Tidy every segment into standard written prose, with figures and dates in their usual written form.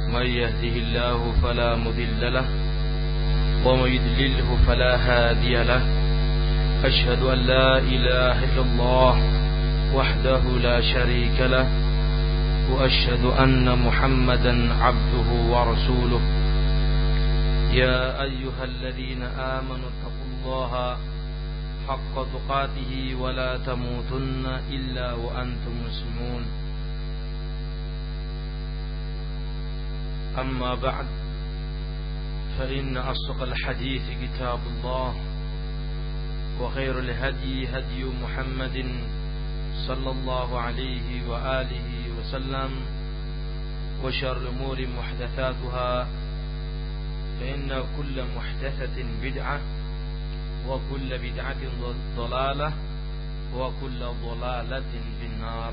من يهده الله فلا مضل له ومن يضلله فلا هادي له أشهد أن لا إله إلا الله وحده لا شريك له وأشهد أن محمدا عبده ورسوله يا أيها الذين آمنوا اتقوا الله حق تقاته ولا تموتن إلا وأنتم مسلمون أما بعد فإن أصدق الحديث كتاب الله وخير الهدي هدي محمد صلى الله عليه وآله وسلم وشر الأمور محدثاتها فإن كل محدثة بدعة وكل بدعة ضلالة وكل ضلالة في النار.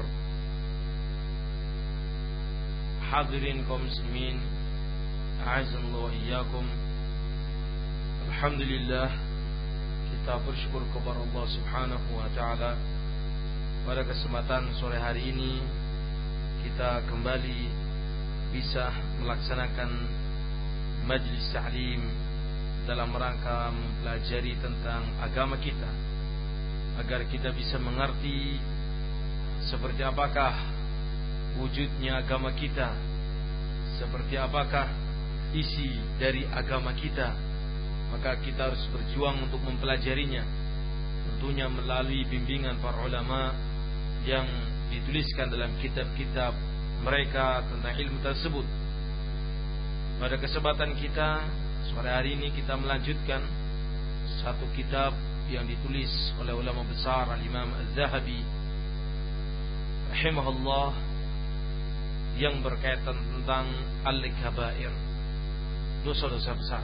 Hadirin kaum muslimin, a'azzallahu wa iyyakum. Alhamdulillah, kita bersyukur kepada Allah Subhanahu wa taala pada kesempatan sore hari ini kita kembali bisa melaksanakan majlis ta'lim dalam rangka mempelajari tentang agama kita agar kita bisa mengerti seperti apakah wujudnya agama kita, seperti apakah isi dari agama kita. Maka kita harus berjuang untuk mempelajarinya, tentunya melalui bimbingan para ulama yang dituliskan dalam kitab-kitab mereka tentang ilmu tersebut. Pada kesempatan kita sore hari ini kita melanjutkan satu kitab yang ditulis oleh ulama besar Al-Imam Az-Zahabi rahimahullah, yang berkaitan tentang al-kabair, dosa-dosa besar.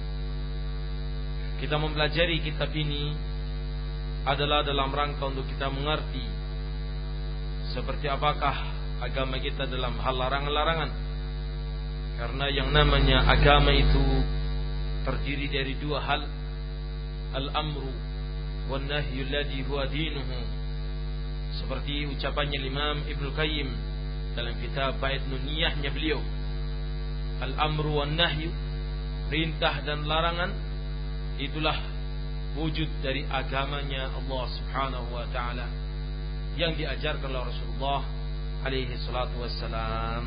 Kita mempelajari kitab ini adalah dalam rangka untuk kita mengerti seperti apakah agama kita dalam hal larangan-larangan. Karena yang namanya agama itu terdiri dari dua hal, al-amru wan nahyu alladhi huwa dinuhu. Seperti ucapannya Imam Ibnu Qayyim dalam kitab Bait Nuniyahnya beliau, al-amru wan nahyu, perintah dan larangan, itulah wujud dari agamanya Allah Subhanahu wa taala yang diajarkan oleh Rasulullah alaihi salatu wassalam.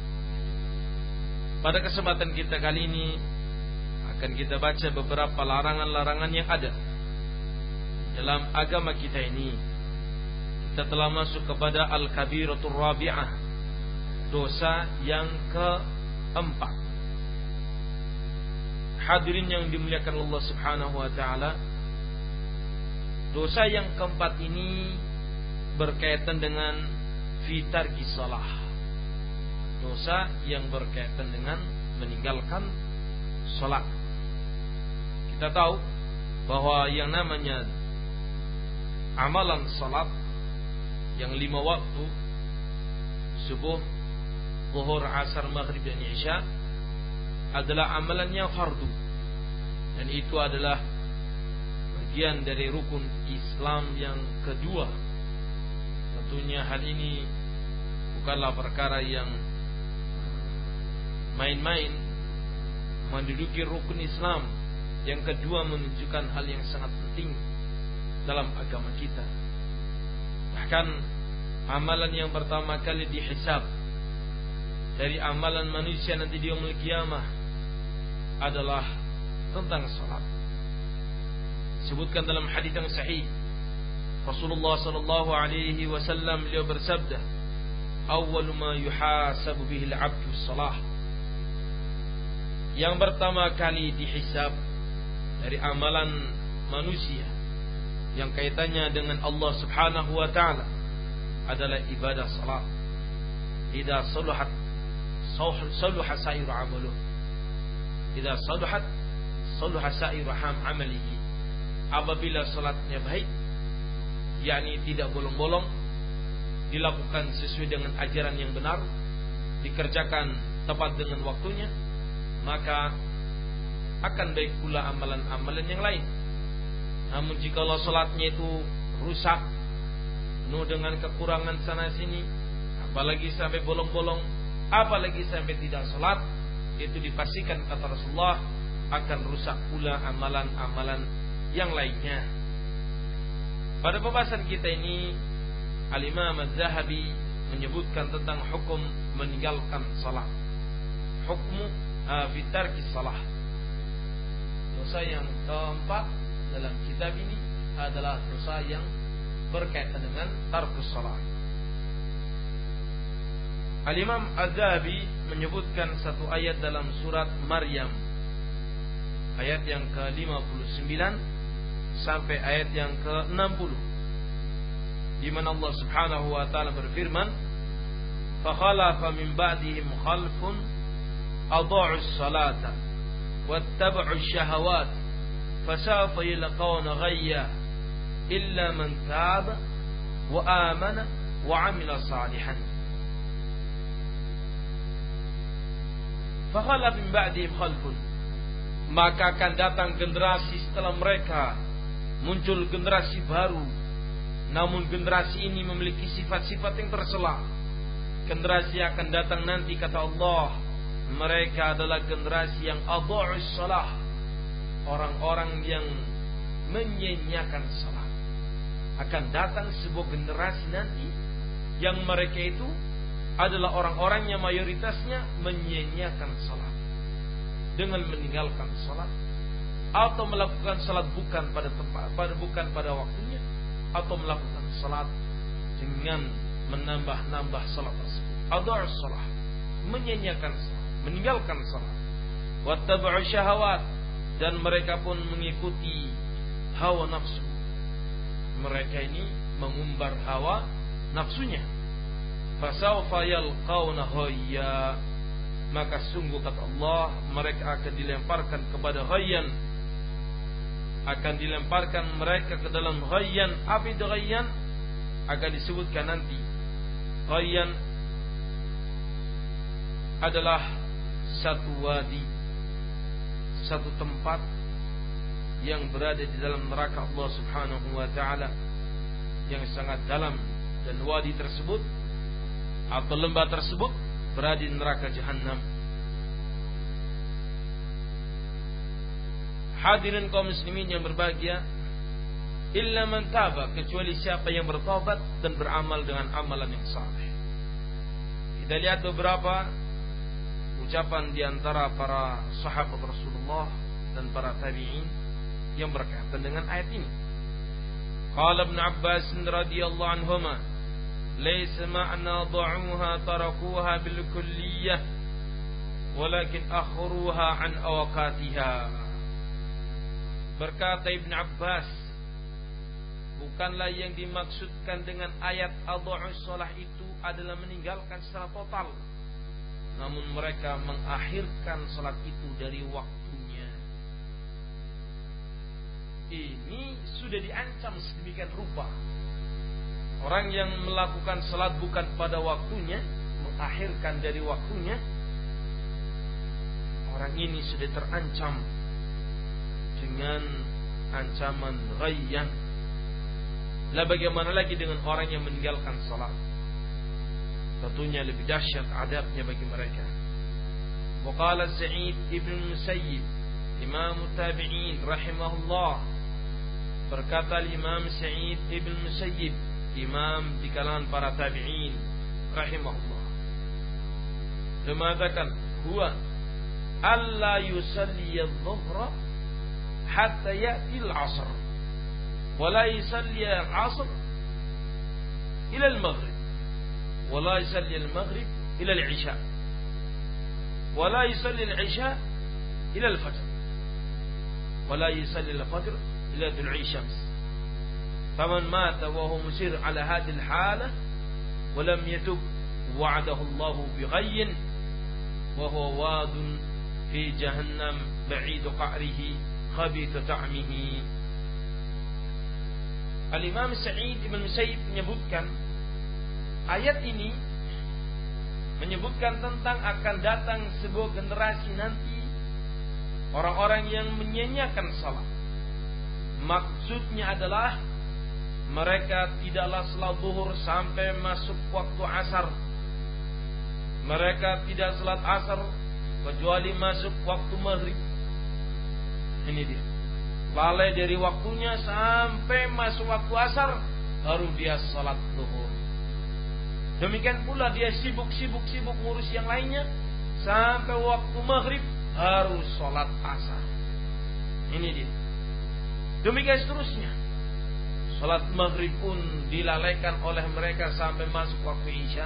Pada kesempatan kita kali ini akan kita baca beberapa larangan-larangan yang ada dalam agama kita ini. Kita telah masuk kepada al-kabiratur rabi'ah, dosa yang keempat. Hadirin yang dimuliakan Allah Subhanahu wa taala, dosa yang keempat ini berkaitan dengan fitarki salah. Dosa yang berkaitan dengan meninggalkan salat. Kita tahu bahwa yang namanya amalan salat yang 5 waktu, subuh, zuhur, asar, maghrib dan isya, adalah amalannya fardu, dan itu adalah bagian dari rukun Islam yang kedua. Tentunya hal ini bukanlah perkara yang main-main. Menduduki rukun Islam yang kedua menunjukkan hal yang sangat penting dalam agama kita. Bahkan amalan yang pertama kali dihisab dari amalan manusia nanti di yaumul qiyamah adalah tentang salat. Disebutkan dalam hadis yang sahih, Rasulullah sallallahu alaihi wasallam beliau bersabda, "Awwalu ma yuhasabu bihi al-'abdu as-salah." Yang pertama kali dihisab dari amalan manusia yang kaitannya dengan Allah Subhanahu wa taala adalah ibadah salat. Idza saluhat saluha sa'iru amaluh. Idza saluhat saluha sa'iru amalihi. Apabila salatnya baik, yakni tidak bolong-bolong, dilakukan sesuai dengan ajaran yang benar, dikerjakan tepat dengan waktunya, maka akan baik pula amalan-amalan yang lain. Namun jika salatnya itu rusak, penuh dengan kekurangan sana sini, apalagi sampai bolong-bolong, apalagi sampai tidak salat, itu dipastikan kata Rasulullah akan rusak pula amalan-amalan yang lainnya. Pada pembahasan kita ini Al-Imam Az-Zahabi menyebutkan tentang hukum meninggalkan salat. Hukmu fi tarki salah. Dosa yang keempat dalam kitab ini adalah dosa yang berkaitan dengan tarkus salat. Al-Imam Az-Zahabi menyebutkan satu ayat dalam surat Maryam, ayat yang ke-59 sampai ayat yang ke-60, di mana Allah Subhanahu wa taala berfirman, "Fa khalafa min ba'dihim khalfun adha'us salata wattaba'us syahawat fasawfa yalqawna ghayya illa man taba wa amana wa 'amila salihan." Fa khalafa min ba'dihim khalfun, maka akan datang generasi setelah mereka, muncul generasi baru. Namun generasi ini memiliki sifat-sifat yang tercela. Generasi yang akan datang nanti, kata Allah, mereka adalah generasi yang adha'us salah, orang-orang yang menyanyiakan salat. Akan datang sebuah generasi nanti yang mereka itu adalah orang-orang yang mayoritasnya menyanyiakan salat, dengan meninggalkan salat atau melakukan salat bukan pada tempat, bukan pada waktunya, atau melakukan salat dengan menambah-nambah salat tersebut. Adha'us salah, menyanyiakan salat, meninggalkan salat. Wattaba'u syahawat, dan mereka pun mengikuti hawa nafsu. Mereka ini mengumbar hawa nafsunya. Fasawfa yalqawna ghayya, maka sungguh kata Allah, mereka akan dilemparkan kepada ghayyan, akan dilemparkan mereka ke dalam ghayyan. Apa itu ghayyan? Akan disebutkan nanti. Ghayyan adalah satu wadi, satu tempat yang berada di dalam neraka Allah Subhanahu wa taala yang sangat dalam, dan wadi tersebut atau lembah tersebut berada di neraka Jahannam. Hadirin kaum muslimin yang berbahagia, illa man taba, kecuali siapa yang bertobat dan beramal dengan amalan yang saleh. Kita lihat beberapa ucapan di antara para sahabat Rasulullah dan para tabi'in yang berkaitan dengan ayat ini. Qala Ibn Abbas radhiyallahu anhuma, "Laysa ma'na da'uha tarakuha bil kulliyah, walakin akhuruha an awqatiha." Berkata Ibn Abbas, bukanlah yang dimaksudkan dengan ayat adha'us shalah itu adalah meninggalkan secara total, namun mereka mengakhirkan salat itu dari waktunya. Ini sudah diancam sedemikian rupa. Orang yang melakukan salat bukan pada waktunya, mengakhirkan dari waktunya, orang ini sudah terancam dengan ancaman ghayyan. Lah bagaimana lagi dengan orang yang meninggalkan salat? Tentunya lebih dahsyat adabnya bagi mereka. Wa qala Sa'id ibn Musayyib, Imam Tabi'in rahimahullah, berkata Imam Sa'id ibn Musayyib, imam di kalangan para tabi'in rahimahullah, dia mengatakan, huwa alla yusalli adh-dhuhra hatta ya'ti al-'asr wa la yusalli al-'asr ila al-maghrib wa la yusalli al-maghrib ila al-'isha wa la yusalli al-'isha ila al-fajr wa la yusalli al-fajr ila tulu'i syams. Faman mata wa huwa musir ala hadhihi al-halah wa lam yatub wa'adahu Allah bighayyin wa huwa wadun fi jahannam ba'id qa'rihi khabith ta'mihi. Al-Imam Sa'id bin Musayyib menyebutkan ayat ini menyebutkan tentang akan datang sebuah generasi nanti, orang-orang yang menyanyiakan salat. Maksudnya adalah mereka tidaklah salat zuhur sampai masuk waktu asar. Mereka tidak salat asar kecuali masuk waktu maghrib. Ini dia. Lalai dari waktunya sampai masuk waktu asar, baru dia salat zuhur. Demikian pula dia sibuk ngurus yang lainnya, sampai waktu maghrib baru salat asar. Ini dia. Demikian seterusnya. Salat maghrib pun dilalaikan oleh mereka sampai masuk waktu isya.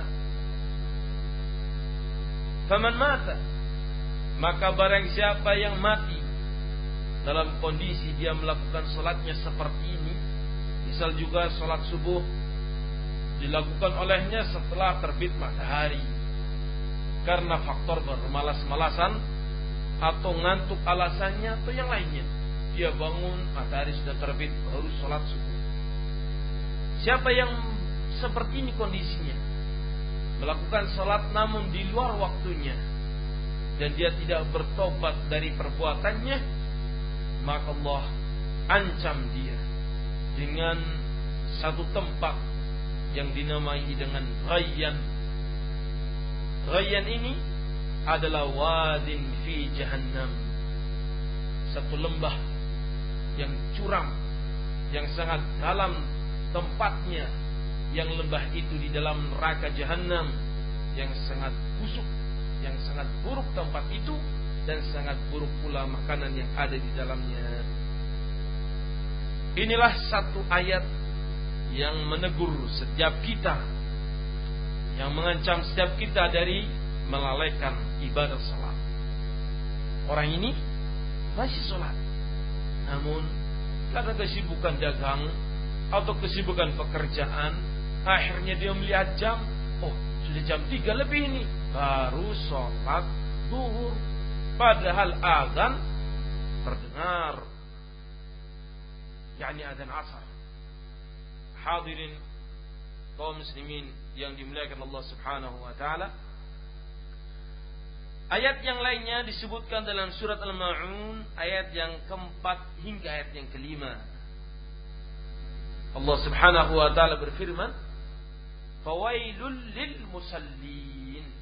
Faman mata, maka barang siapa yang mati dalam kondisi dia melakukan salatnya seperti ini, misal juga salat subuh dilakukan olehnya setelah terbit matahari, karena faktor bermalas-malasan atau ngantuk alasannya atau yang lainnya, dia bangun matahari sudah terbit baru salat subuh. Siapa yang seperti ini kondisinya, melakukan salat namun di luar waktunya, dan dia tidak bertobat dari perbuatannya, maka Allah ancam dia dengan satu tempat yang dinamai dengan Ghayyan. Ghayyan ini adalah wadin fi jahannam, satu lembah yang curam, yang sangat dalam tempatnya, yang lembah itu di dalam neraka jahannam, yang sangat busuk, yang sangat buruk tempat itu, dan sangat buruk pula makanan yang ada di dalamnya. Inilah satu ayat yang menegur setiap kita, yang mengancam setiap kita dari melalaikan ibadah salat. Orang ini masih salat, namun karena kesibukan dagang atau kesibukan pekerjaan, akhirnya dia melihat jam, oh sudah jam 3 lebih ini, baru salat zuhur. Padahal azan terdengar, yakni azan asar. Hadirin kaum muslimin yang dimuliakan Allah Subhanahu wa taala. Ayat yang lainnya disebutkan dalam surat Al-Ma'un, ayat yang keempat hingga ayat yang kelima. Allah Subhanahu wa taala berfirman, "Fawailul lil musallin."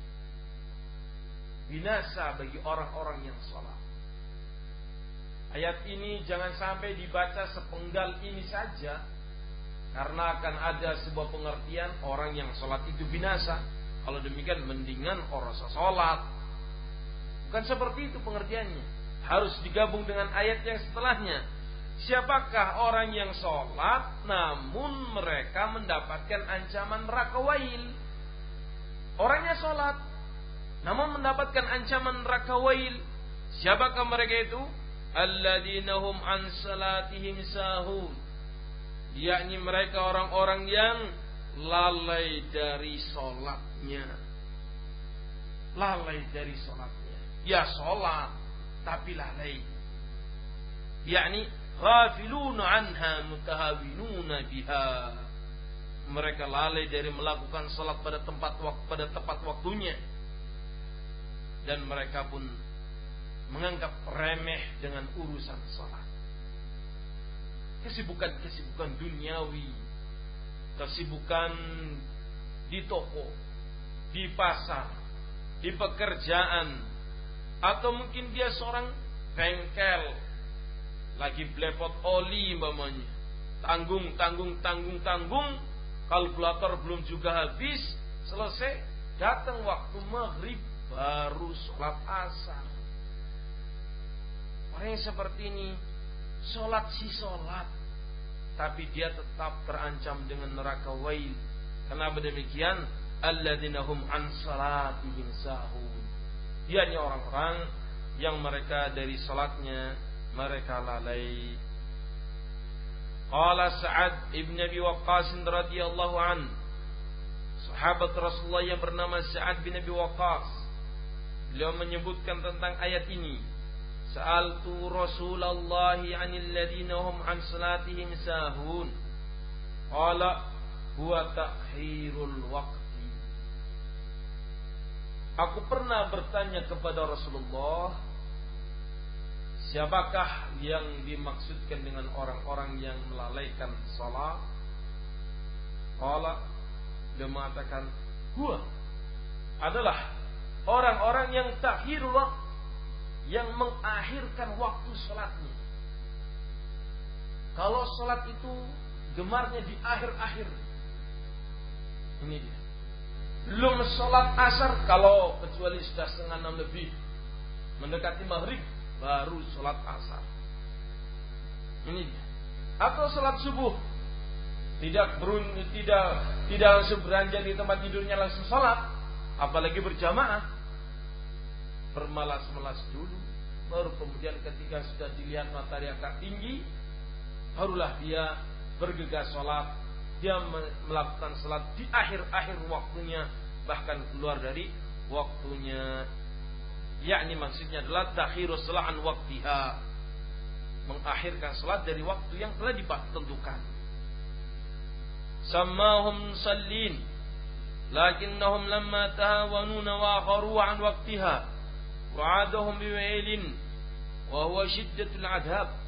Binasa bagi orang-orang yang salat. Ayat ini jangan sampai dibaca sepenggal ini saja, karena akan ada sebuah pengertian orang yang salat itu binasa. Kalau demikian mendingan orang salat. Bukan seperti itu pengertiannya. Harus digabung dengan ayat yang setelahnya. Siapakah orang yang salat namun mereka mendapatkan ancaman neraka wail? Orangnya salat namun mendapatkan ancaman neraka wail. Siapakah mereka itu? Alladzina hum an salatihim sahun, yakni mereka orang-orang yang lalai dari salatnya. Lalai dari salatnya. Ya salat tapi lalai. Yakni ghafiluna anha mutahawinuna biha. Mereka lalai dari melakukan salat pada tepat waktunya. Dan mereka pun menganggap remeh dengan urusan salat. Kesibukan duniawi, kesibukan di toko, di pasar, di pekerjaan, atau mungkin dia seorang bengkel, lagi blepot oli umpamanya, tanggung, kalkulator belum juga habis, selesai, datang waktu maghrib baru sholat asar. Orang yang seperti ini sholat tapi dia tetap terancam dengan neraka wail. Kenapa demikian? Alladzina hum an salatihim sahun, yakni orang-orang yang mereka dari salatnya mereka lalai. Qala Sa'ad ibn Abi Waqqas radhiyallahu an, sahabat Rasulullah yang bernama Sa'ad bin Abi Waqqas, beliau menyebutkan tentang ayat ini. Sa'altu Rasulullah 'anil ladzina hum an salatihim sahun. Qala huwa ta'khirul waqti. Aku pernah bertanya kepada Rasulullah, siapakah yang dimaksudkan dengan orang-orang yang melalaikan salat? Qala, dia mengatakan, huwa adalah orang-orang yang takhirul waqt, yang mengakhirkan waktu salatnya. Kalau salat itu gemarnya di akhir-akhir. Ini dia. Belum salat asar, kalau kecuali sudah 5:30 lebih mendekati maghrib, baru salat asar. Ini dia. Atau salat subuh, tidak langsung beranjak di tempat tidurnya langsung salat, apalagi berjamaah, bermalas-malas dulu, baru kemudian ketika sudah dilihat matahari agak tinggi, barulah dia bergegas salat. Dia melakukan salat di akhir-akhir waktunya, bahkan keluar dari waktunya. Yakni maksudnya adalah takhirus salat an waqtiha, mengakhirkan salat dari waktu yang telah ditentukan. Sammahum musallin lakinnahum lamma tahawanuna wa akharu an waqtiha wa'adahum biwailin wa huwa shiddatul adhab.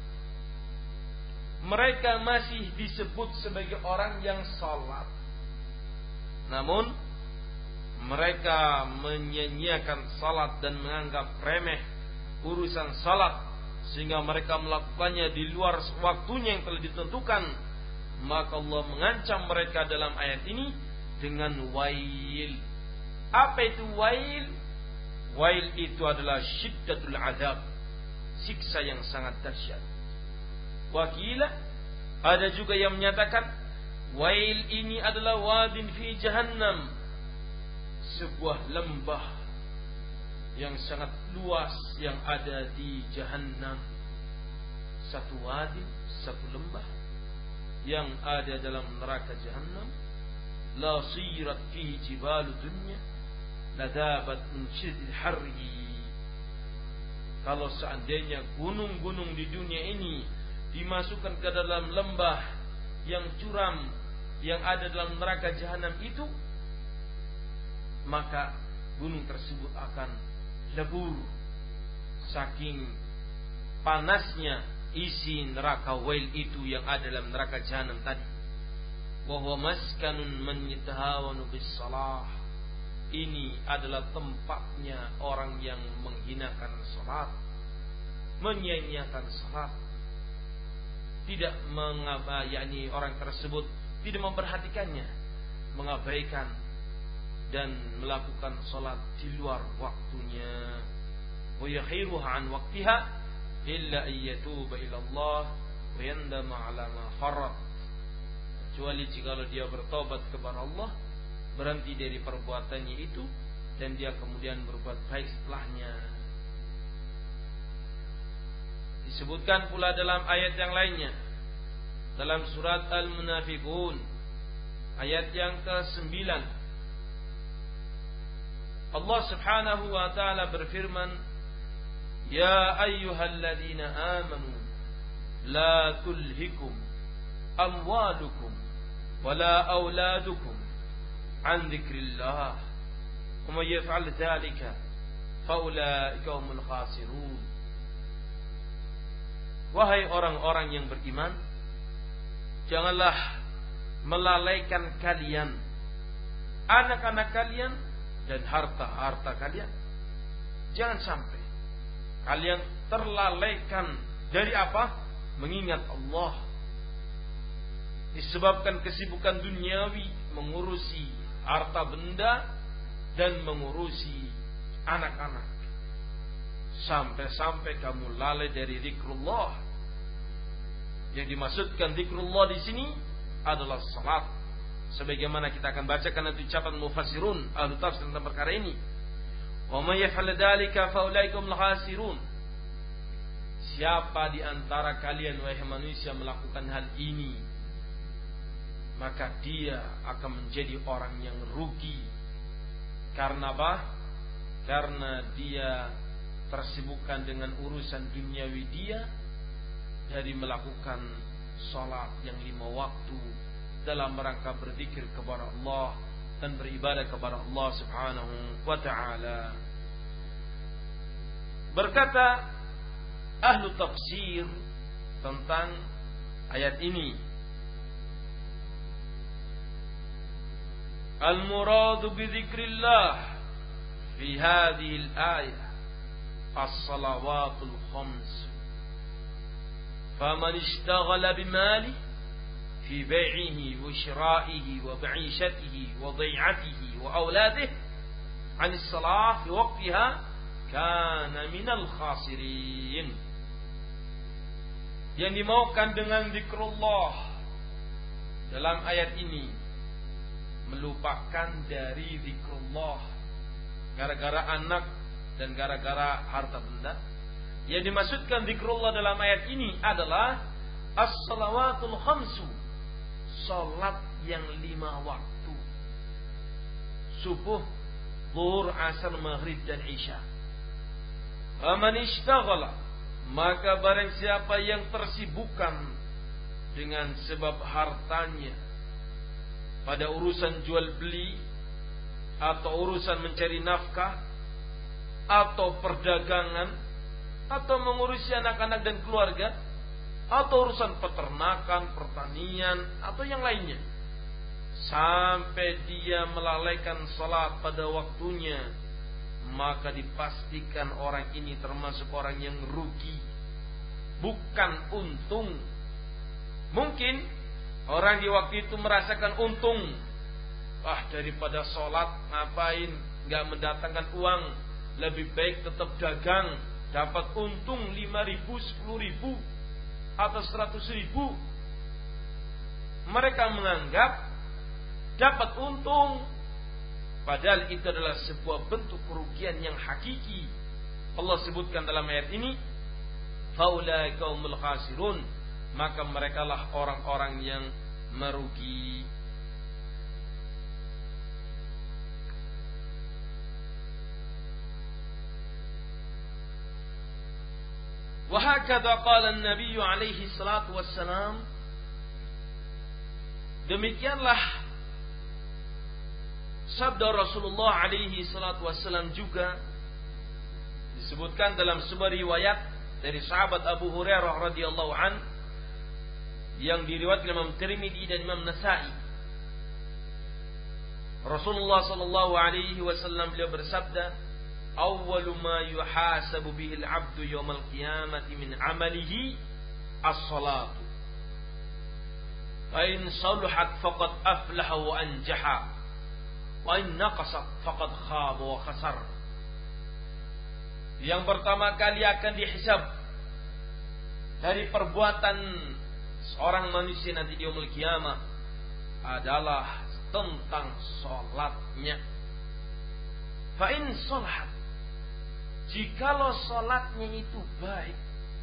Mereka masih disebut sebagai orang yang salat, namun mereka menyia-nyiakan salat dan menganggap remeh urusan salat, sehingga mereka melakukannya di luar waktunya yang telah ditentukan. Maka Allah mengancam mereka dalam ayat ini dengan wail. Apa itu wail? Wail itu adalah syiddatul azab, siksa yang sangat dahsyat. Wakilah, ada juga yang menyatakan wail ini adalah wadin fi jahannam, sebuah lembah yang sangat luas yang ada di jahannam. Satu wadin, satu lembah yang ada dalam neraka jahannam. La sirat fihi jibalu dunya ladabat min syiddil harri. Kalau seandainya gunung-gunung di dunia ini dimasukkan ke dalam lembah yang curam yang ada dalam neraka jahanam itu, maka gunung tersebut akan lebur saking panasnya isi neraka wail itu yang ada dalam neraka jahanam tadi. Wa huwa maskanun man yatahawanu bis shalah. Ini adalah tempatnya orang yang menghinakan salat, menyia-nyiakan salat, tidak yakni orang tersebut tidak memperhatikannya, mengabaikan dan melakukan salat di luar waktunya. Wa yakhiruha an waqtiha illa ayyatuba ila Allah wa yandama ala ma farrat. Kecuali jika dia bertobat kepada Allah, berhenti dari perbuatannya itu, dan dia kemudian berbuat baik setelahnya. Disebutkan pula dalam ayat yang lainnya, dalam surat Al-Munafiqun ayat yang ke-9, Allah Subhanahu wa taala berfirman, Ya ayyuhalladzina amanu la tulhikum amwalukum wala auladukum an dzikrillah wa may yaf'al dzalika faulaika humul khasirun. Wahai orang-orang yang beriman, janganlah melalaikan kalian anak-anak kalian dan harta-harta kalian. Jangan sampai kalian terlalaikan dari apa? Mengingat Allah, disebabkan kesibukan duniawi, mengurusi harta benda dan mengurusi anak-anak, sampai-sampai kamu lalai dari zikrullah. Yang dimaksudkan zikrullah di sini adalah salat, sebagaimana kita akan bacakan nanti ucapan mufassirun ahli tafsir tentang perkara ini. Wa may yaf'al dzalika fa ulaikum al-khasirun. Siapa di antara kalian wahai manusia melakukan hal ini, maka dia akan menjadi orang yang rugi. Karena apa? Karena dia tersibukkan dengan urusan duniawi dia dari melakukan salat yang 5 waktu dalam rangka berzikir kepada Allah dan beribadah kepada Allah Subhanahu wa ta'ala. Berkata ahlu tafsir tentang ayat ini, al-muradu bi dzikrillah fi hadhihi al-ayah as-salawatul khams. Faman ishtaghala bimali fi bai'ihi wa shira'ihi wa ba'ishatihi wa dhai'atihi wa auladihi 'an as-salah fi waqtiha kana minal khasirin. Yang dimaukan dengan zikrullah dalam ayat ini melupakan dari zikrullah gara-gara anak dan gara-gara harta benda. Yang dimaksudkan zikrullah dalam ayat ini adalah as-salawatul khamsu, salat yang 5 waktu, subuh, zuhur, asar, maghrib dan isya. Faman ishtaghala, maka barang siapa yang tersibukkan dengan sebab hartanya pada urusan jual beli atau urusan mencari nafkah atau perdagangan atau mengurusi anak-anak dan keluarga atau urusan peternakan, pertanian atau yang lainnya, sampai dia melalaikan salat pada waktunya, maka dipastikan orang ini termasuk orang yang rugi, bukan untung. Mungkin orang di waktu itu merasakan untung, daripada sholat ngapain, gak mendatangkan uang, lebih baik tetap dagang, dapat untung 5.000, 10.000 atau 100.000. Mereka menganggap dapat untung, padahal itu adalah sebuah bentuk kerugian yang hakiki. Allah sebutkan dalam ayat ini, faulaika humul khasirun, maka merekalah orang-orang yang merugi. Wa hakadha qala an-nabiy alaihi salatu wassalam, demikianlah sabda Rasulullah alaihi salatu wassalam juga disebutkan dalam sebuah riwayat dari sahabat Abu Hurairah radhiyallahu an yang diriwayatkan Imam Tirmidzi dan Imam Nasa'i. Rasulullah sallallahu alaihi wasallam beliau bersabda, awwalu ma yuhasabu bihi al-'abdu yawmal qiyamati min 'amalihi as-salatu. Fa in saluhat faqad aflaha wa anjaha, wa in naqasat faqad khaba wa khasar. Yang pertama kali akan dihisab dari perbuatan seorang manusia nanti di yaumul qiyamah adalah tentang salatnya. Fa in salahat, jikalau salatnya itu baik,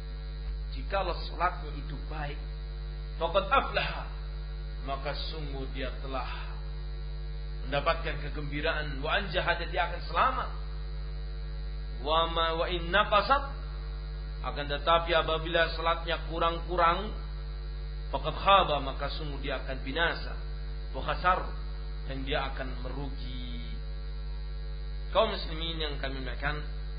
faqad aflaha, maka sungguh dia telah mendapatkan kegembiraan, wa anjaha, dia akan selamat. Wa in naqasat, akan tetapi apabila salatnya kurang-kurang, faqad khaba, maka sungguh dia akan binasa, wa khasar, dan dia akan merugi. Kaum muslimin yang kami muliakan,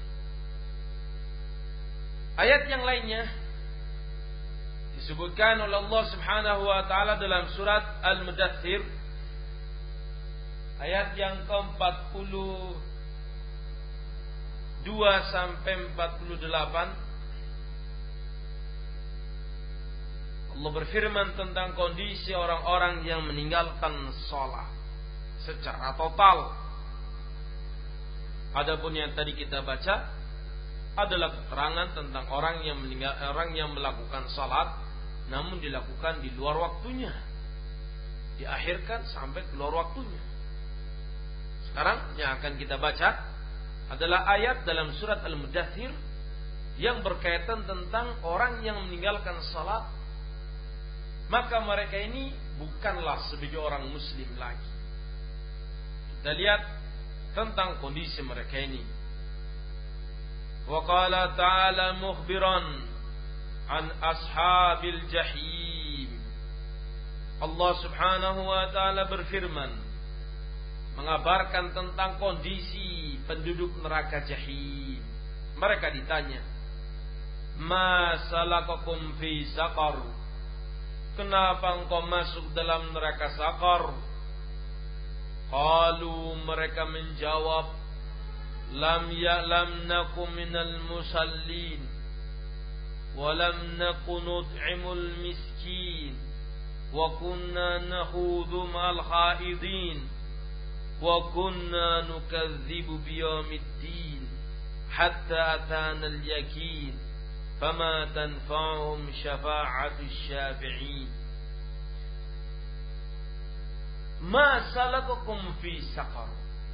ayat yang lainnya disebutkan oleh Allah Subhanahu wa taala dalam surat Al-Mudaththir ayat yang ke-42 sampai 48. Allah berfirman tentang kondisi orang-orang yang meninggalkan salat secara total. Adapun yang tadi kita baca adalah keterangan tentang orang yang melakukan salat namun dilakukan di luar waktunya, diakhirkan sampai keluar waktunya. Sekarang yang akan kita baca adalah ayat dalam surat Al-Mudaththir yang berkaitan tentang orang yang meninggalkan salat, maka mereka ini bukanlah sebagai orang muslim lagi. Kita lihat tentang kondisi mereka ini. وقال تعالى مخبرا عن أصحاب الجحيم. Allah Subhanahu wa taala berfirman mengabarkan tentang kondisi penduduk neraka Jahim. Mereka ditanya, "Ma salakakum fi saqar?" Kenapa engkau masuk dalam neraka Saqar? Qalu, mereka menjawab, lam nakum minal musallin wa lam nakun nut'imul miskin wa kunna nakhudhu ma'al khaidin wa kunna nukadzibu biyaumiddin hatta atana al-yaqin fama tanfa'uhum syafa'atus syafi'in. Ma salakakum fi saqar?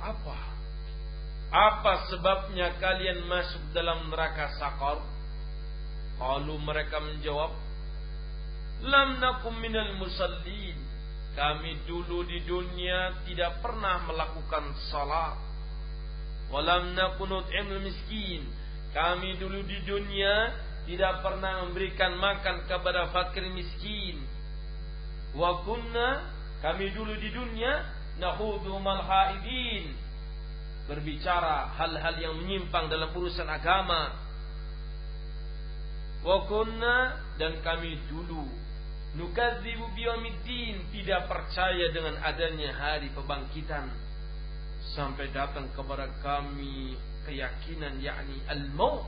Apa sebabnya kalian masuk dalam neraka Saqar? Qalu, mereka menjawab, lam nakum minal musallin. Kami dulu di dunia tidak pernah melakukan salat. Walam nakun nut'imul miskin. Kami dulu di dunia tidak pernah memberikan makan kepada fakir miskin. Wa kunna, kami dulu di dunia nakhudhu mal khaidin, berbicara hal-hal yang menyimpang dalam urusan agama. Wa kunna, dan kami dulu nukadzibu biyaumiddin, tidak percaya dengan adanya hari pembangkitan, sampai datang kepada kami keyakinan, yakni al-maut.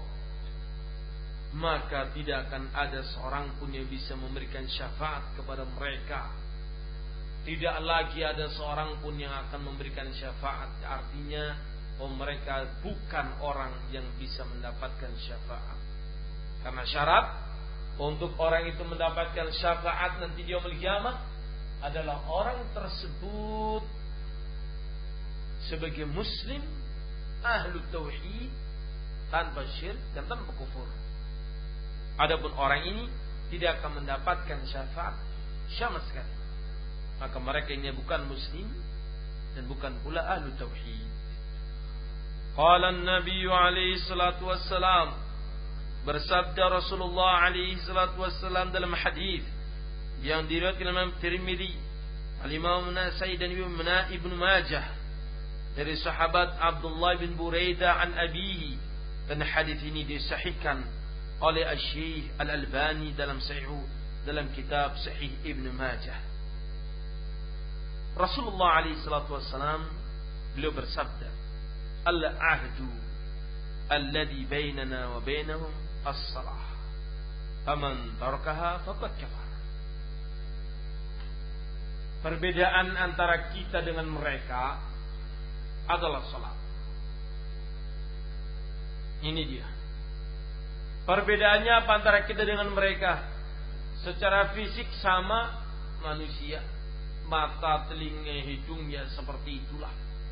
Maka tidak akan ada seorang pun yang bisa memberikan syafaat kepada mereka. Tidak lagi ada seorang pun yang akan memberikan syafaat. Artinya mereka bukan orang yang bisa mendapatkan syafaat. Karena syarat untuk orang itu mendapatkan syafaat nanti di yaumul qiyamah adalah orang tersebut sebagai muslim, ahlu tauhid, tanpa syirik dan tanpa kufur. Adapun orang ini tidak akan mendapatkan syafaat sama sekali. Maka mereka ini bukan muslim dan bukan pula ahlu tauhid. Qala an-nabiy alaihi salatu wassalam, bersabda Rasulullah alaihi salatu wassalam dalam hadis yang diriwayatkan Imam Tirmidzi, Al-Imam Nasai dan Ibnu Majah dari sahabat Abdullah bin Buraidah an abihi, dan hadis ini disahihkan oleh Asy-Syaikh Al-Albani dalam kitab Sahih Ibnu Majah. Rasulullah alaihi salatu wassalam beliau bersabda, al-ahdu alladhi bainana wa bainahum as-salah, faman tarakaha faqad kafar. Perbedaan antara kita dengan mereka adalah salat. Ini dia. Perbedaannya apa antara kita dengan mereka? Secara fisik sama manusia. Mata, telinga, hidungnya seperti itulah.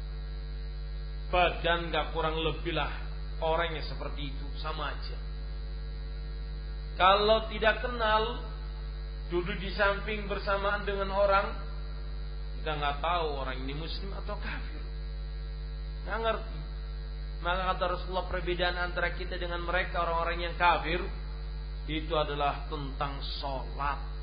Badan gak kurang lebih lah orangnya seperti itu, sama aja. Kalau tidak kenal, duduk di samping bersamaan dengan orang, kita gak tahu orang ini muslim atau kafir, gak ngerti. Maka kata Rasulullah, perbedaan antara kita dengan mereka orang-orang yang kafir itu adalah tentang sholat.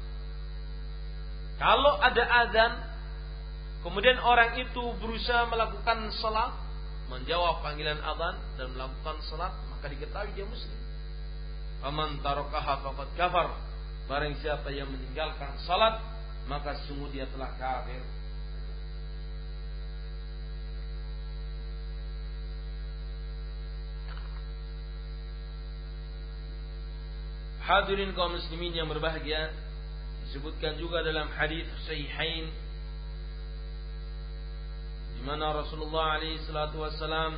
Kalau ada azan, kemudian orang itu berusaha melakukan salat, menjawab panggilan azan dan melakukan salat, maka diketahui dia muslim. Faman tarakaha faqad kafar. Barang siapa yang meninggalkan salat, maka sungguh dia telah kafir. Hadirin kaum muslimin yang berbahagia, disebutkan juga dalam hadis sahihain di mana Rasulullah alaihi salatu wasalam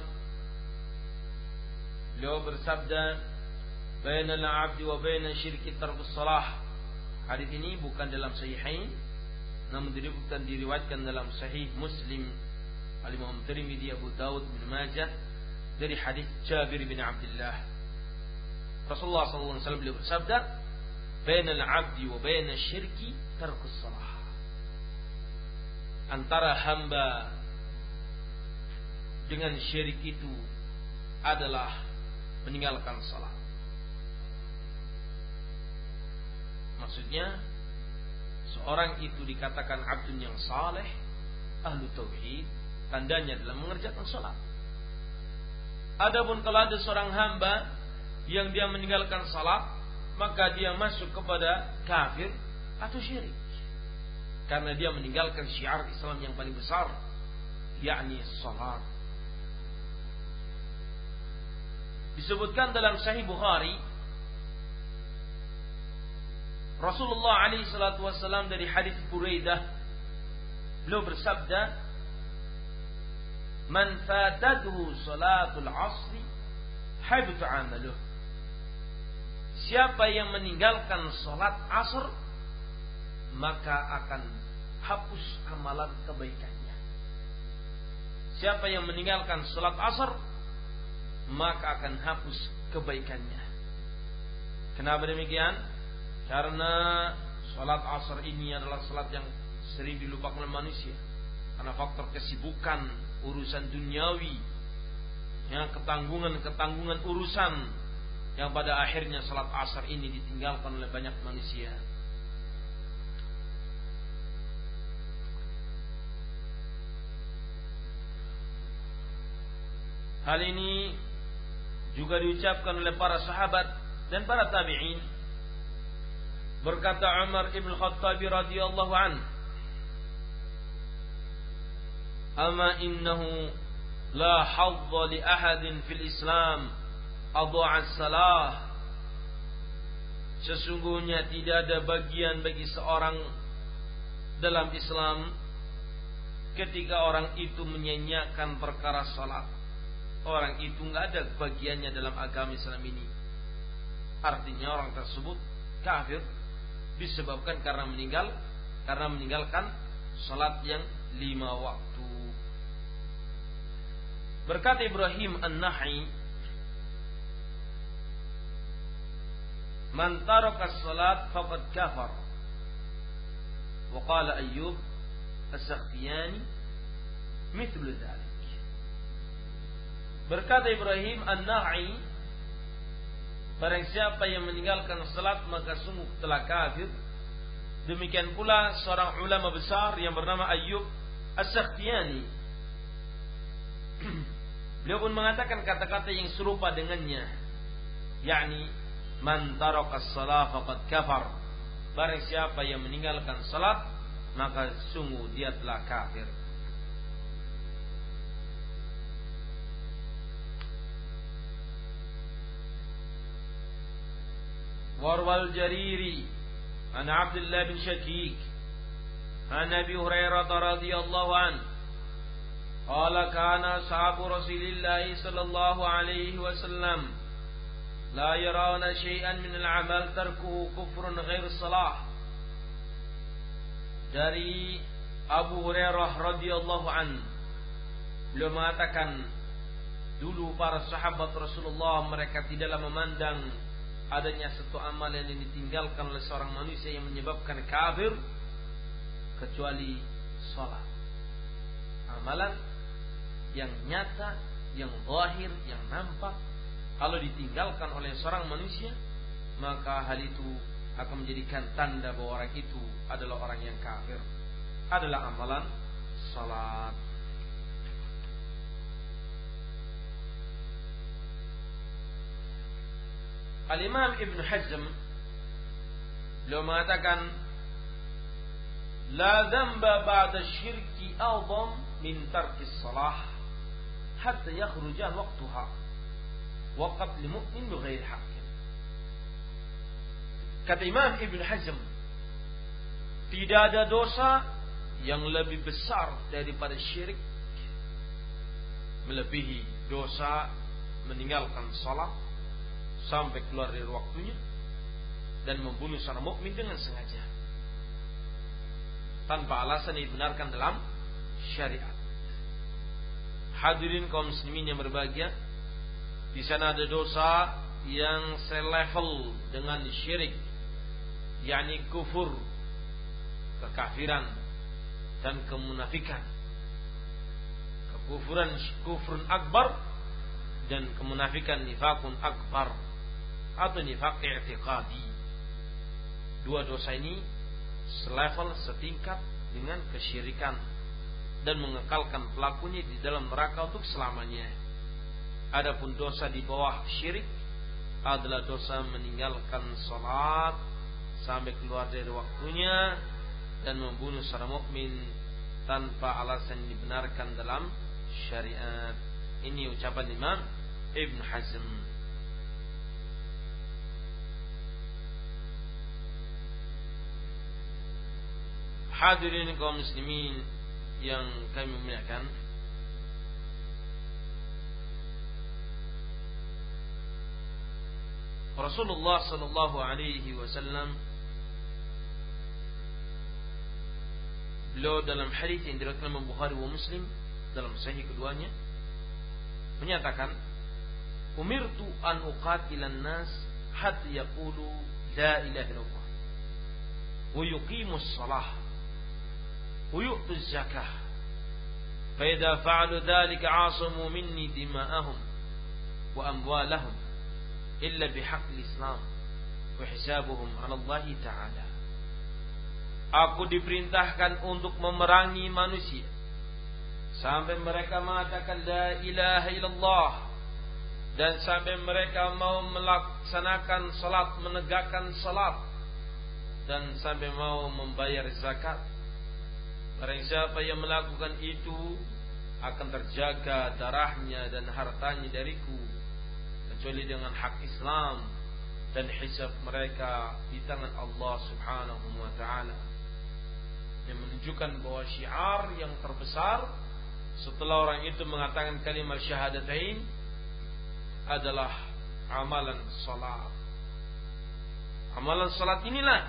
beliau bersabda, bainal 'abdi wa baina syirki tarkus shalah. Hadis ini bukan dalam sahihain, namun diriwayatkan dalam sahih Muslim, Al-Imam Tirmidzi, Abu Daud, Ibnu Majah dari hadis Jabir bin Abdullah. Rasulullah sallallahu alaihi wasallam beliau bersabda, bainal 'abdi wa baina syirki tarkus shalah. Antara hamba dengan syirik itu adalah meninggalkan salat. Maksudnya seorang itu dikatakan abdun yang saleh, ahlu tauhid, tandanya dalam mengerjakan salat. Adapun kalau ada seorang hamba yang dia meninggalkan salat, maka dia masuk kepada kafir atau syirik, karena dia meninggalkan syiar Islam yang paling besar, yakni salat. Disebutkan dalam Sahih Bukhari, Rasulullah alaihi salatu wasallam dari hadis Buraidah, beliau bersabda, "Man fatatuhu salatul 'asri habita 'amaluh." Siapa yang meninggalkan salat asar, maka akan hapus amalan kebaikannya. Siapa yang meninggalkan salat asar, maka akan hapus kebaikannya. Kenapa demikian? Karena salat asar ini adalah salat yang sering dilupakan oleh manusia. Karena faktor kesibukan, urusan duniawi, ketanggungan urusan, yang pada akhirnya salat asar ini ditinggalkan oleh banyak manusia. Hal ini juga diucapkan oleh para sahabat dan para tabi'in. Berkata Umar ibn Khattab radhiyallahu anhu, "Ama innahu la hadza li ahadin fil Islam adha'a as-salah." Sesungguhnya tidak ada bagian bagi seorang dalam Islam ketika orang itu menyanyiakan perkara salat. Orang itu enggak ada bagiannya dalam agama Islam ini. Artinya orang tersebut kafir disebabkan karena meninggalkan salat yang 5 waktu. Berkata Ibrahim An-Nakhai, "Man taraka as-salat faqad kafar." Wa qala Ayyub As-Sakhtiyani mithlu dzalik. Berkata Ibrahim An-Nakhai, barang siapa yang meninggalkan salat maka sungguh telah kafir. Demikian pula seorang ulama besar yang bernama Ayyub As-Sakhtiyani. Beliau pun mengatakan kata-kata yang serupa dengannya, yakni man taraka as-salah faqad kafar. Barang siapa yang meninggalkan salat maka sungguh dia telah kafir. Warwal Jariri an Abdullah bin Shakik an Abi Hurairah radhiyallahu anhu qala kana ashabu Rasulillah sallallahu alaihi wasallam la yarawna syai'an min al-amal tarkuhu kufrun ghair salah. Dari Abu Hurairah radhiyallahu anhu, beliau mengatakan, dulu para sahabat Rasulullah mereka tidaklah memandang adanya satu amalan yang ditinggalkan oleh seorang manusia yang menyebabkan kafir kecuali salat. Amalan yang nyata, yang zahir, yang nampak, kalau ditinggalkan oleh seorang manusia, maka hal itu akan menjadikan tanda bahwa orang itu adalah orang yang kafir. Adalah amalan salat. Al-Imam Ibn Hazm beliau mengatakan, la dzamba ba'da syirki a'zam min tarki shalah hatta yakhruja waqtaha wa qatl mu'min bighairi haqqin. Kata Imam Ibn Hazm, tidak ada dosa yang lebih besar daripada syirik melebihi dosa meninggalkan salat sampai keluar dari waktunya dan membunuh seorang mukmin dengan sengaja tanpa alasan yang dibenarkan dalam syariat. Hadirin kaum muslimin yang berbahagia, di sana ada dosa yang selevel dengan syirik, yakni kufur, kekafiran dan kemunafikan. Kufrun akbar dan kemunafikan nifakun akbar atau nifak i'tiqadi. Dua dosa ini selevel, setingkat dengan kesyirikan dan mengekalkan pelakunya di dalam neraka untuk selamanya. Adapun dosa di bawah syirik adalah dosa meninggalkan salat sampai keluar dari waktunya dan membunuh seorang mukmin tanpa alasan yang dibenarkan dalam syariat. Ini ucapan Imam Ibn Hazm. Hadirin kaum muslimin yang kami muliakan, Rasulullah sallallahu alaihi wasallam beliau dalam hadis yang diriwayatkan Imam Bukhari wa Muslim dalam sahih keduanya menyatakan, umirtu an uqatilan nas hatta yaqulu la ilaha illallah wa yuqimus shalah wa yu'tuz zakah fa idza fa'alu dhalika 'asamu minni dima'ahum wa amwalahum illa bihaqqil Islam wa hisabuhum 'ala Allah ta'ala. Aku diperintahkan untuk memerangi manusia sampai mereka mengatakan la ilaha illallah, dan sampai mereka mau melaksanakan salat, menegakkan salat, dan sampai mau membayar zakat. Barang siapa yang melakukan itu akan terjaga darahnya dan hartanya dariku kecuali dengan hak Islam, dan hisab mereka di tangan Allah Subhanahu wa taala. Yang menunjukkan bahwa syiar yang terbesar setelah orang itu mengatakan kalimat syahadatain adalah amalan salat. Amalan salat inilah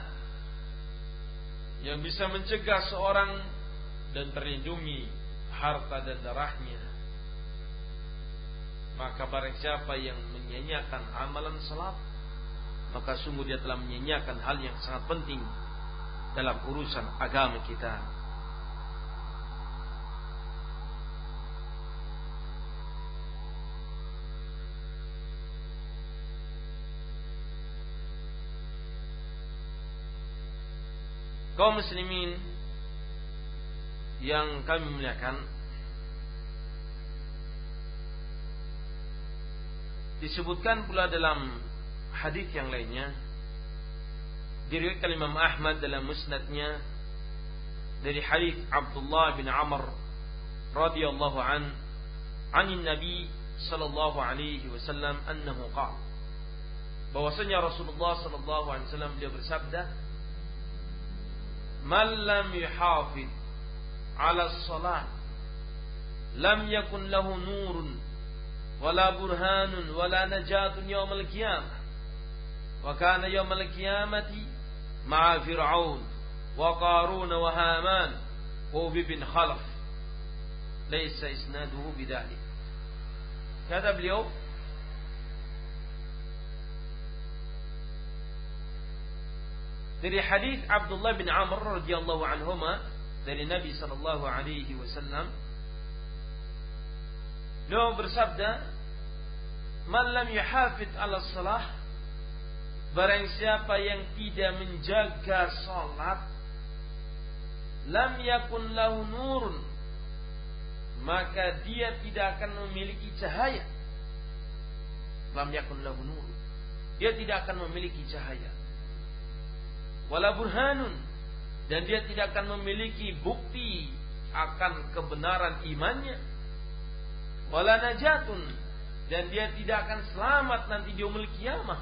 yang bisa mencegah seorang dan terlindungi harta dan darahnya. Maka barang siapa yang menyanyiakan amalan salat, maka sungguh dia telah menyanyiakan hal yang sangat penting dalam urusan agama kita. Kaum muslimin yang kami muliakan, disebutkan pula dalam hadis yang lainnya, diriwayatkan Imam Ahmad dalam musnadnya dari hadis Abdullah bin Amr radhiyallahu anin Nabi sallallahu alaihi wasallam annahu qala, bahwasanya Rasulullah sallallahu alaihi wasallam beliau bersabda, man lam yuhafid ala salat lam yakun lahu nurun wala burhanun wala najatun yawmal qiyamah wa kana yawmal qiyamati ma'a fir'aun wa qarun wa haman wa ubay bin khalaf laysa isnaduhu bidzalik. Kata beliau, dari hadis Abdullah bin Amr radhiyallahu anhuma dari Nabi sallallahu alaihi wasallam, beliau bersabda, man lam yuhafid 'ala shalah, barang siapa yang tidak menjaga salat, lam yakun lahu nurun, maka dia tidak akan memiliki cahaya. Lam yakun lahu nurun, dia tidak akan memiliki cahaya. Wala burhanun, dan dia tidak akan memiliki bukti akan kebenaran imannya. Wala najatun, dan dia tidak akan selamat nanti di yaumul qiyamah.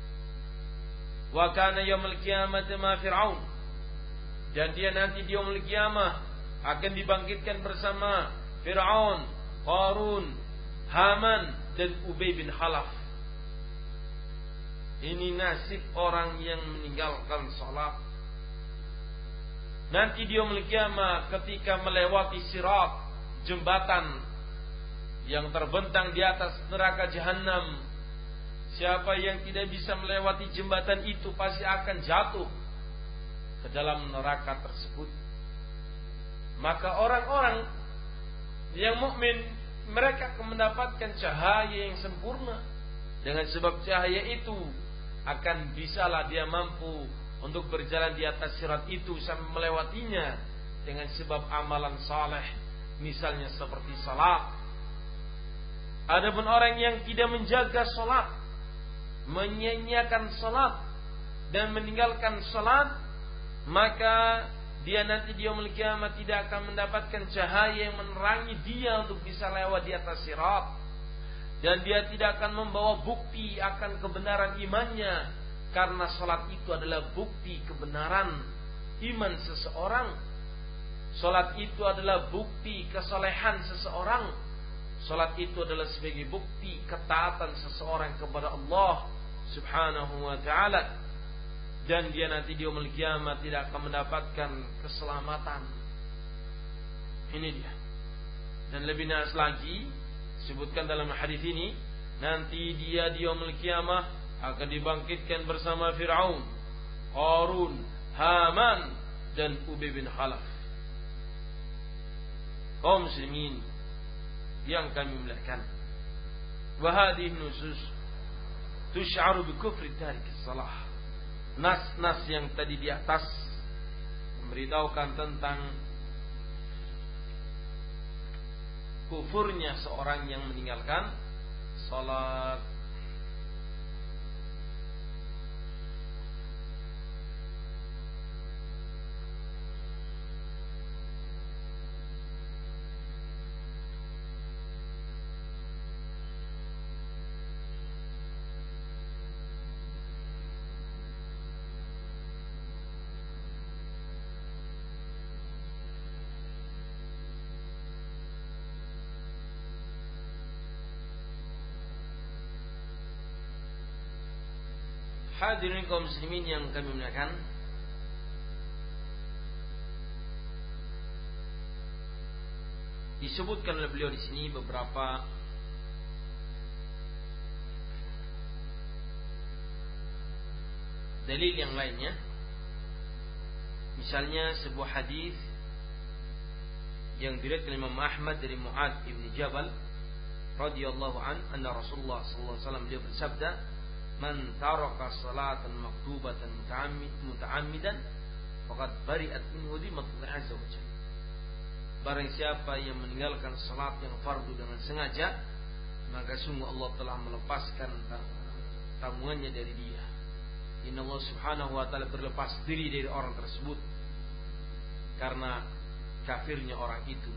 Wa kana yaumul qiyamati ma fir'aun, dan dia nanti di yaumul qiyamah akan dibangkitkan bersama Fir'aun, Qarun, Haman, dan Ubay bin Khalaf. Ini nasib orang yang meninggalkan salat. Nanti di yaumul qiyamah ketika melewati sirat, jembatan yang terbentang di atas neraka jahanam, siapa yang tidak bisa melewati jembatan itu pasti akan jatuh ke dalam neraka tersebut. Maka orang-orang yang mukmin, mereka akan mendapatkan cahaya yang sempurna. Dengan sebab cahaya itu akan bisalah dia mampu untuk berjalan di atas sirat itu sampai melewatinya dengan sebab amalan saleh, misalnya seperti salat. Adapun orang yang tidak menjaga salat, menyanyiakan salat dan meninggalkan salat, maka dia nanti di yaumul qiyamah tidak akan mendapatkan cahaya yang menerangi dia untuk bisa lewat di atas sirat. Dan dia tidak akan membawa bukti akan kebenaran imannya, karena salat itu adalah bukti kebenaran iman seseorang. Salat itu adalah bukti kesolehan seseorang. Salat itu adalah sebagai bukti ketaatan seseorang kepada Allah Subhanahu wa ta'ala. Dan dia nanti di yaumul kiamat tidak akan mendapatkan keselamatan. Ini dia. Dan lebih naas lagi, disebutkan dalam hadis ini, nanti dia di yaumul kiamat akan dibangkitkan bersama Fir'aun, Qarun, Haman, dan Ubay bin Khalaf. Kaum muslimin yang kami muliakan, wa hadhihi nusus tush'aru bi kufri tarik salah. Nas-nas yang tadi di atas memberitahukan tentang kufurnya seorang yang meninggalkan salat. Hadirin kaum muslimin yang kami muliakan, disebutkan oleh beliau di sini beberapa dalil yang lainnya. Misalnya sebuah hadis yang diriwayatkan Imam Ahmad dari Mu'adz bin Jabal radhiyallahu anna Rasulullah sallallahu alaihi wasallam beliau bersabda, "Man taraka salatan maktubatan muta'ammidan faqad bari'at minhu dhimmatullah azza wa jalla." Barang siapa yang meninggalkan salat yang fardu dengan sengaja, maka sungguh Allah telah melepaskan tanggungannya dari dia. Inna Allah subhanahu wa ta'ala berlepas diri dari orang tersebut karena kafirnya orang itu.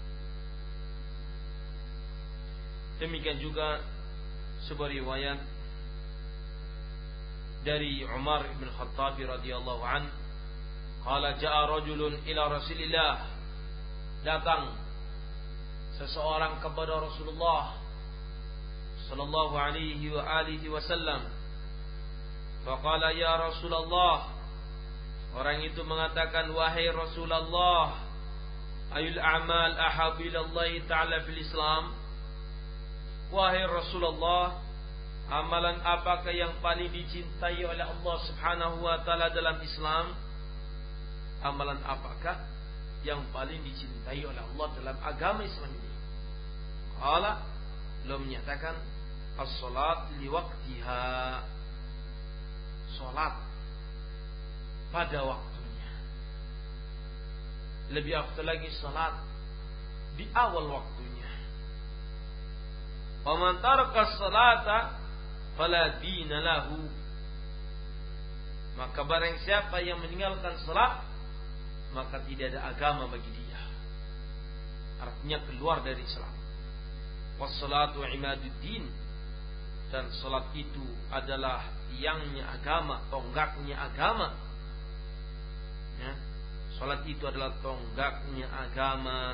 Demikian juga sebuah riwayat dari Umar bin Khattab radhiyallahu an, qala jaa rajulun ila Rasulillah, datang seseorang kepada Rasulullah sallallahu alaihi wa alihi wasallam. Faqala ya Rasulullah, orang itu mengatakan, wahai Rasulullah, ayul a'mal ahabbu ila Allah ta'ala fil Islam. Wahai Rasulullah, amalan apakah yang paling dicintai oleh Allah Subhanahu wa ta'ala dalam Islam? Amalan apakah yang paling dicintai oleh Allah dalam agama Islam ini? Qala, beliau menyatakan as-salat liwaqtiha, salat pada waktunya. Lebih afdal lagi salat di awal waktunya. Wa man taraka as-salata fala dina lahu, maka barang siapa yang meninggalkan salat, maka tidak ada agama bagi dia. Artinya keluar dari Islam. Was-salatu imaduddin, dan salat itu adalah tiangnya agama, tonggaknya agama. Ya, salat itu adalah tonggaknya agama.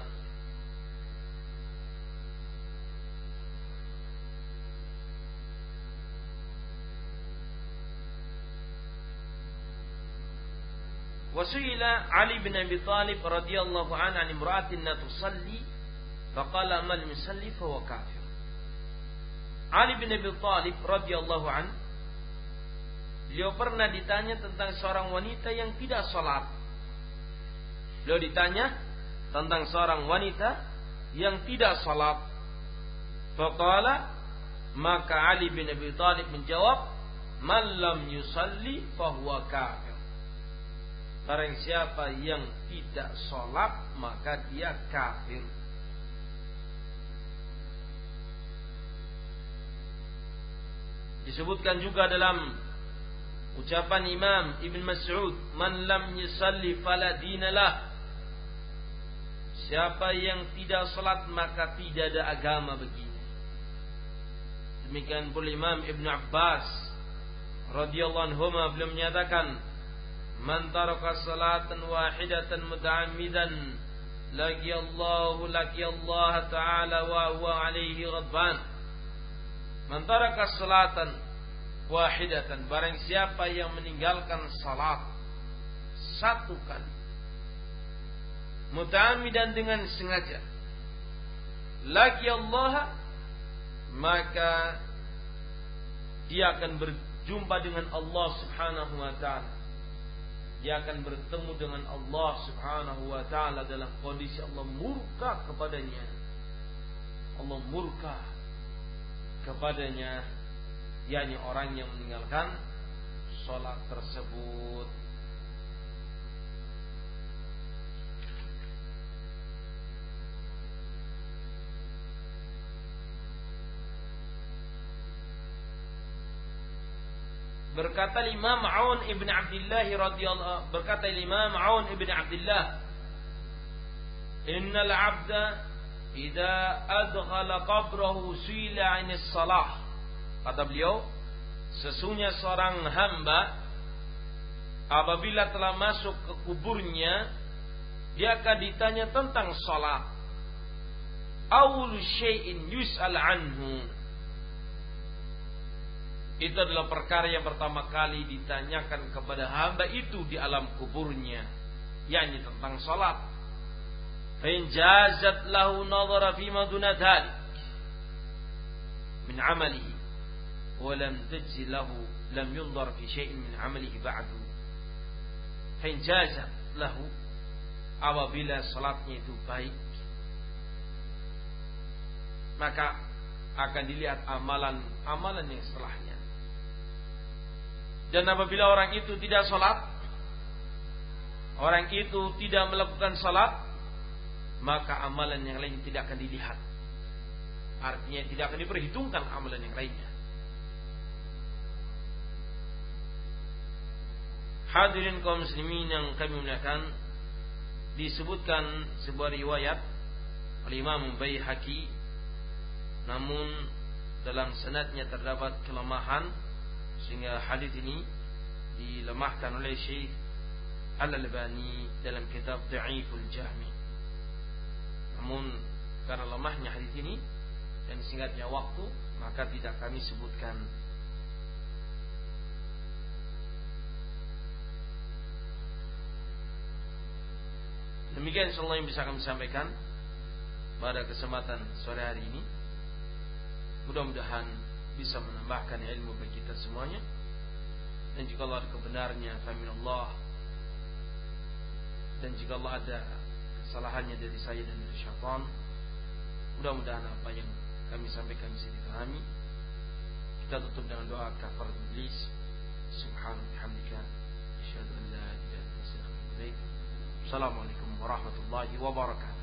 Wasuila Ali bin Abi Thalib radhiyallahu anhu an imra'atin la tusalli faqala man yusalli fa huwa kafir. Ali bin Abi Thalib radhiyallahu anhu, beliau pernah ditanya tentang seorang wanita yang tidak salat. Beliau ditanya tentang seorang wanita yang tidak salat. Faqala, maka Ali bin Abi Thalib menjawab, man lam yusalli fa huwa kafir. Barang siapa yang tidak sholat, maka dia kafir. Disebutkan juga dalam ucapan Imam Ibn Mas'ud, man lam yusalli fala dinalah. Siapa yang tidak sholat, maka tidak ada agama baginya. Demikian pula Imam Ibn Abbas radhiyallahu anhu beliau menyatakan, man taraka salatan wahidatan muta'ammidan laki Allah Ta'ala wa huwa alaihi ghadban. Man taraka salatan wahidatan, barang siapa yang meninggalkan salat satu kali muta'ammidan dengan sengaja, laki Allah, maka dia akan berjumpa dengan Allah Subhanahu wa ta'ala. Dia akan bertemu dengan Allah Subhanahu wa ta'ala dalam kondisi Allah murka kepadanya. Allah murka kepadanya, yakni orang yang meninggalkan salat tersebut. Berkata Imam Aun ibn Abdullah radhiyallahu, berkata Imam Aun ibn Abdullah, innal 'abda idza adkhala qabrahu suila 'anis salah. Kata beliau, sesungguhnya seorang hamba apabila telah masuk ke kuburnya, dia akan ditanya tentang salat. Awwal syai'in yus'al anhu, itu adalah perkara yang pertama kali ditanyakan kepada hamba itu di alam kuburnya, yakni tentang salat. Fa in jazat lahu nadhara fi ma duna dhalik min 'amalihi wa lam tajzi lahu lam yunzar fi syai'in min 'amalihi ba'du. Fa in jazat lahu, apabila salatnya itu baik, maka akan dilihat amalan yang setelahnya. Dan apabila orang itu tidak salat, orang itu tidak melakukan salat, maka amalan yang lain tidak akan dilihat. Artinya tidak akan diperhitungkan amalan yang lainnya. Hadirin kaum muslimin yang kami muliakan, disebutkan sebuah riwayat oleh Imam Baihaqi, namun dalam sanadnya terdapat kelemahan, sehingga hadis ini dilemahkan oleh Syekh Al-Albani dalam kitab Dha'iful Jami'. Namun karena lemahnya hadis ini dan singkatnya waktu, maka tidak kami sebutkan. Demikian insyaallah yang bisa kami sampaikan pada kesempatan sore hari ini. Mudah-mudahan bisa menambahkan ilmu bagi kita semuanya. Dan jika Allah ada kebenarnya, faminallah. Dan jika Allah ada kesalahannya dari saya dan dari syaitan, mudah-mudahan apa yang kami sampaikan bisa dipahami. Kita tutup dengan doa kafaratul majlis. Subhanaka wa bihamdika, asyhadu an la ilaha illa anta, astaghfiruka wa atubu ilaik. Assalamualaikum warahmatullahi wabarakatuh.